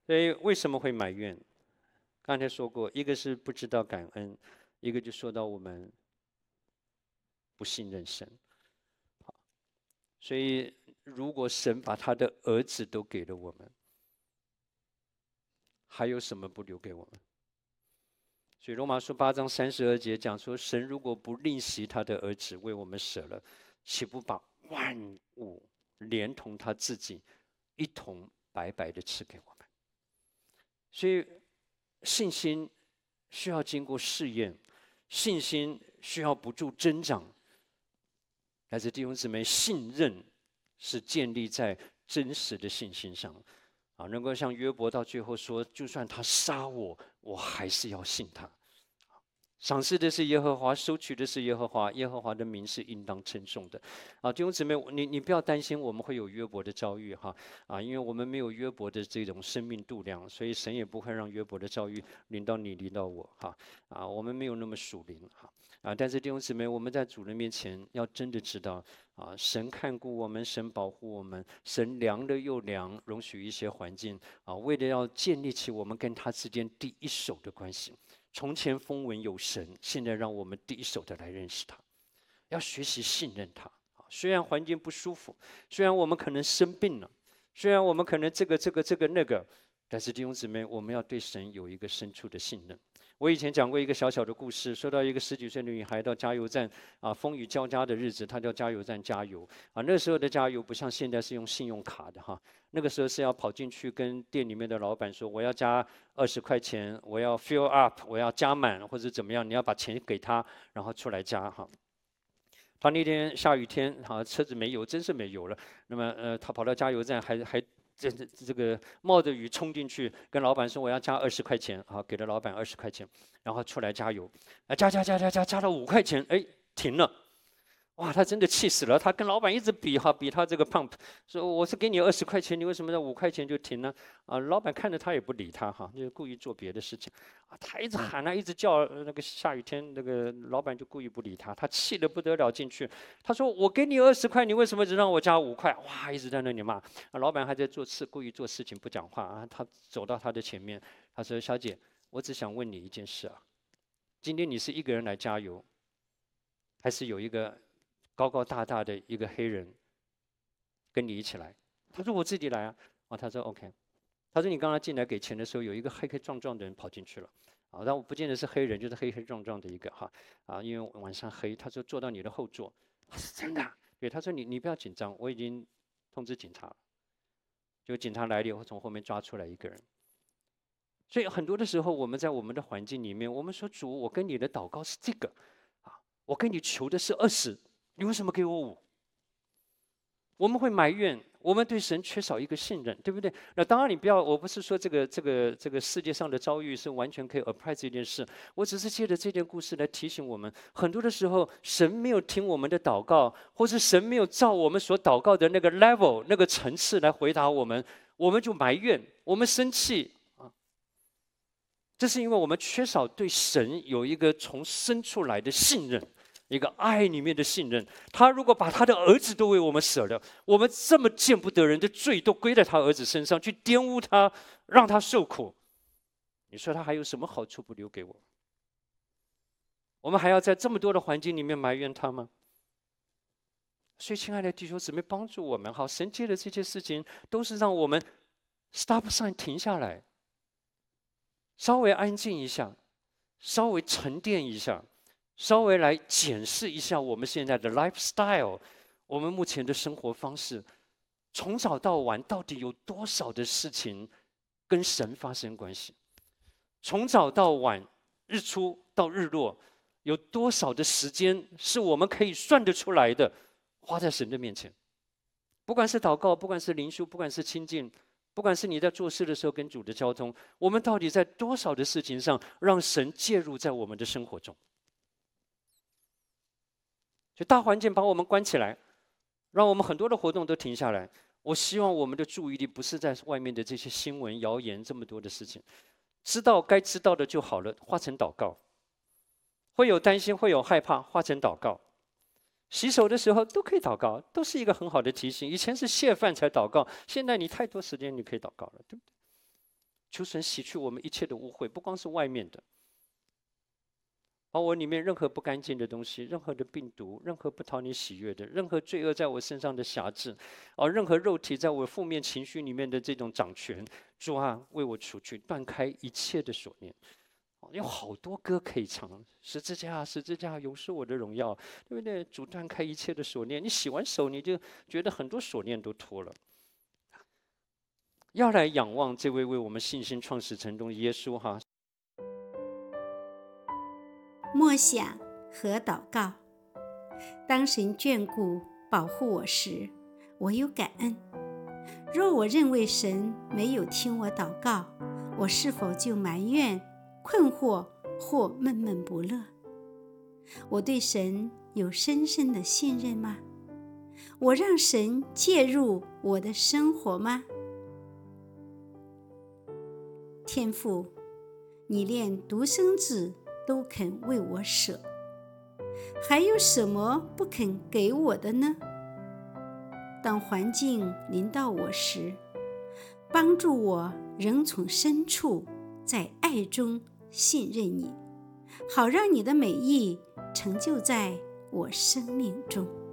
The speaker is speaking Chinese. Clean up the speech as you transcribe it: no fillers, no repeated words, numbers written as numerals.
所以为什么会埋怨？刚才说过，一个是不知道感恩，一个就说到我们不信任神。所以，如果神把他的儿子都给了我们，还有什么不留给我们？所以罗马书8章32节讲说，神如果不吝惜他的儿子为我们舍了，岂不把万物连同他自己一同白白的赐给我们？所以信心需要经过试验，信心需要不住增长。来自弟兄姊妹，信任是建立在真实的信心上。能够像约伯到最后说，就算他杀我，我还是要信他。赏赐的是耶和华，收取的是耶和华，耶和华的名是应当称颂的。弟兄姊妹，你不要担心我们会有约伯的遭遇哈，因为我们没有约伯的这种生命度量，所以神也不会让约伯的遭遇临到你，临到我哈。我们没有那么属灵哈。但是弟兄姊妹，我们在主人面前要真的知道神看顾我们，神保护我们，神量了又量，容许一些环境为了要建立起我们跟他之间第一手的关系。从前风闻有神，现在让我们第一手的来认识他，要学习信任他。虽然环境不舒服，虽然我们可能生病了，虽然我们可能这个那个，但是弟兄姊妹，我们要对神有一个深处的信任。我以前讲过一个小小的故事，说到一个10几岁的女孩到加油站风雨交加的日子，她到加油站加油那时候的加油不像现在是用信用卡的哈，那个时候是要跑进去跟店里面的老板说，我要加20块钱，我要 fill up， 我要加满或者怎么样，你要把钱给他，然后出来加哈。他那天下雨天车子没油，真是没油了。那么他跑到加油站还这个冒着雨冲进去，跟老板说我要加20块钱给了老板20块钱，然后出来加油，加了5块钱，哎，停了。哇，他真的气死了！他跟老板一直比他这个 pump， 说我是给你20块钱，你为什么那5块钱就停呢？老板看着他也不理他就故意做别的事情。他一直喊一直叫，那个下雨天，那个老板就故意不理他，他气得不得了进去。他说：“我给你20块，你为什么只让我加5块？”哇，一直在那里骂。老板还在故意做事情不讲话他走到他的前面，他说：“小姐，我只想问你一件事今天你是一个人来加油，还是有一个高高大大的一个黑人跟你一起来？”他说：“我自己来他说 ：“OK。”他说：“你刚刚进来给钱的时候，有一个黑黑壮壮的人跑进去了但我不见得是黑人，就是黑黑壮壮的一个因为晚上黑。”他说：“坐到你的后座。”是真的对，他说你不要紧张，我已经通知警察了。就警察来了以后，从后面抓出来一个人。所以很多的时候，我们在我们的环境里面，我们说主，我跟你的祷告是这个我跟你求的是20，你为什么给我5？我们会埋怨，我们对神缺少一个信任，对不对？那当然，你不要，我不是说这个世界上的遭遇是完全可以 apply 这件事，我只是借着这件故事来提醒我们，很多的时候神没有听我们的祷告，或是神没有照我们所祷告的那个 level 那个层次来回答我们，我们就埋怨，我们生气这是因为我们缺少对神有一个从深处来的信任。一个爱里面的信任，他如果把他的儿子都为我们舍了，我们这么见不得人的罪都归在他儿子身上，去玷污他，让他受苦，你说他还有什么好处不留给我？我们还要在这么多的环境里面埋怨他吗？所以，亲爱的弟兄姊妹，帮助我们神借的这些事情，都是让我们 stop sign 停下来，稍微安静一下，稍微沉淀一下。稍微来检视一下我们现在的 lifestyle， 我们目前的生活方式，从早到晚到底有多少的事情跟神发生关系？从早到晚，日出到日落，有多少的时间是我们可以算得出来的，花在神的面前？不管是祷告，不管是灵修，不管是亲近，不管是你在做事的时候跟主的交通，我们到底在多少的事情上让神介入在我们的生活中？就大环境把我们关起来，让我们很多的活动都停下来。我希望我们的注意力不是在外面的这些新闻、谣言这么多的事情，知道该知道的就好了，化成祷告。会有担心，会有害怕，化成祷告。洗手的时候都可以祷告，都是一个很好的提醒。以前是谢饭才祷告，现在你太多时间，你可以祷告了，对不对？ 求神洗去我们一切的污秽，不光是外面的，把我里面任何不干净的东西，任何的病毒，任何不讨你喜悦的，任何罪恶在我身上的辖制，任何肉体在我负面情绪里面的这种掌权，主啊，为我除去，断开一切的锁链。有好多歌可以唱，十字架，十字架，永是我的荣耀，对不对？主断开一切的锁链，你洗完手，你就觉得很多锁链都脱了。要来仰望这位为我们信心创始成终耶稣哈。 默想和祷告。当神眷顾保护我时，我有感恩。若我认为神没有听我祷告，我是否就埋怨、困惑或闷闷不乐？我对神有深深的信任吗？我让神介入我的生活吗？天父，你连独生子都肯为我舍，还有什么不肯给我的呢？当环境临到我时，帮助我仍从深处在爱中信任你，好让你的美意成就在我生命中。